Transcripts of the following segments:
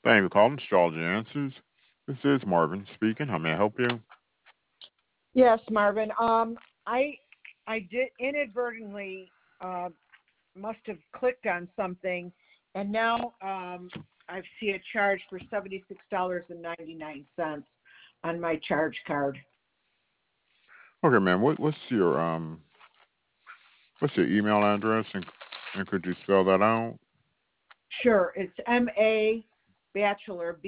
Thank you for calling Astrology Answers. This is Marvin speaking. How may I help you? Yes, Marvin. I did inadvertently must have clicked on something, and now I see a charge for $76.99 on my charge card. Okay, ma'am. What's your email address and could you spell that out? Sure, it's M.A. Bachelor,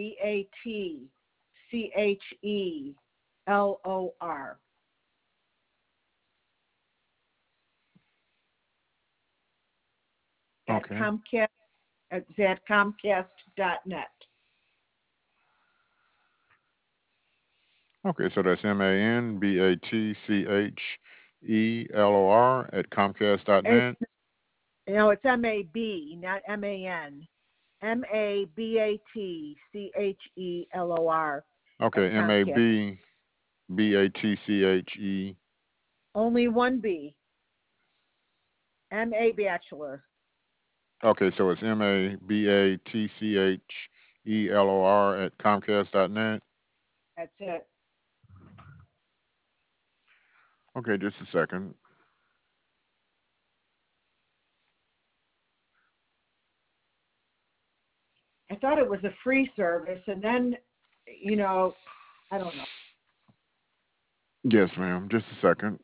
BATCHELOR at Okay. Comcast at Comcast.net. Okay, so that's MANBATCHELOR at It's, Comcast.net. it's M.A.B., not M.A.N. MABATCHELOR Okay, at Comcast. MABBATCHE. Only one B. MA Bachelor. Okay, so it's MABATCHELOR at Comcast.net. That's it. Okay, just a second. I thought it was a free service, and then, I don't know. Yes, ma'am. Just a second.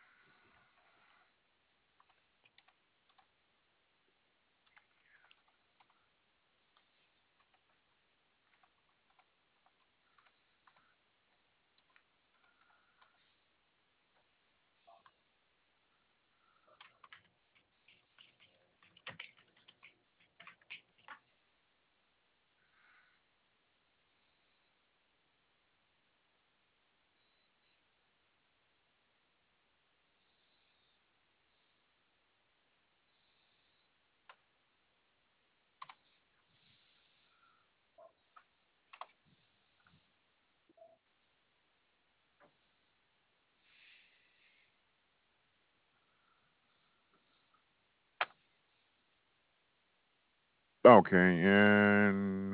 Okay, and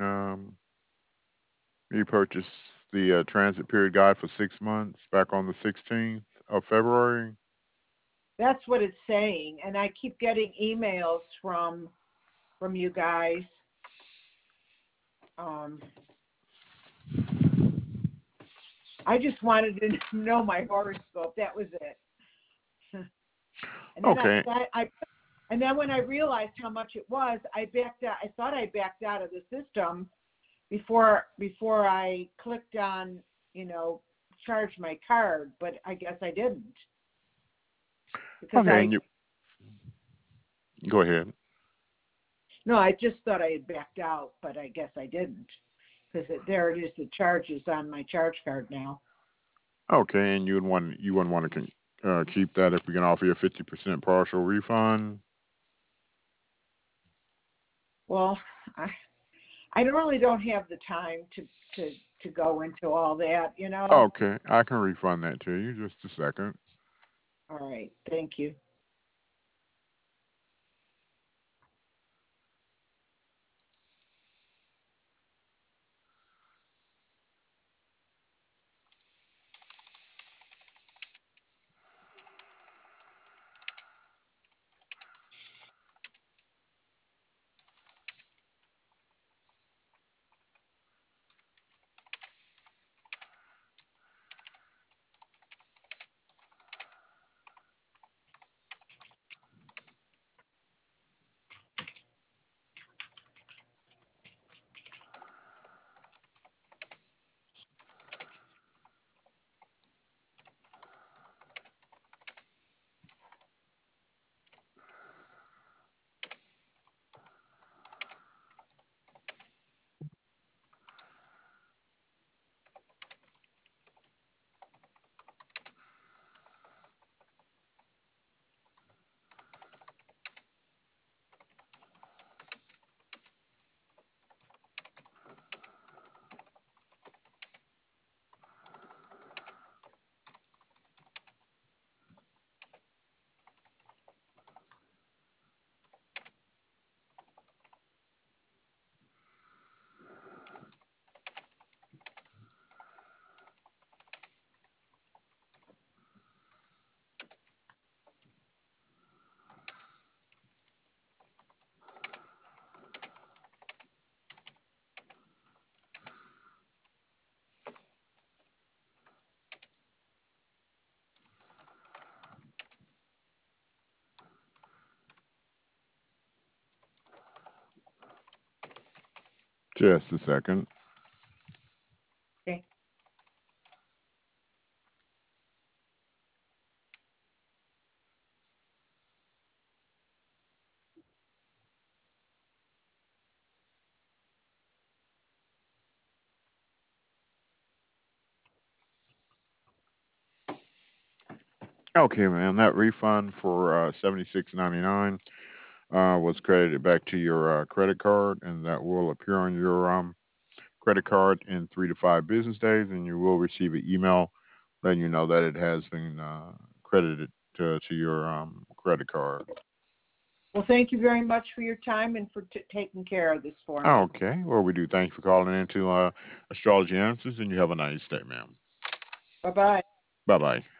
you purchased the transit period guide for 6 months back on the 16th of February. That's what it's saying, and I keep getting emails from you guys. Um, I just wanted to know my horoscope. That was it. And then Okay, and then when I realized how much it was, I backed out. I thought I backed out of the system before I clicked on, charge my card, but I guess I didn't because okay, and you go ahead. no, I just thought I had backed out, but I guess I didn't because there it is. The charge is on my charge card now. Okay, and you wouldn't want to keep that if we can offer you a 50% partial refund. Well, I I really don't have the time to go into all that. Okay, I can refund that to you. Just a second. All right, thank you. Just a second. Okay. Okay, man. That refund for $76.99 was credited back to your credit card, and that will appear on your credit card in 3 to 5 business days, and you will receive an email letting you know that it has been credited to your credit card. Well, thank you very much for your time and for taking care of this for me. Okay. Well, we do thank you for calling into Astrology Answers, and you have a nice day, ma'am. Bye bye. Bye bye.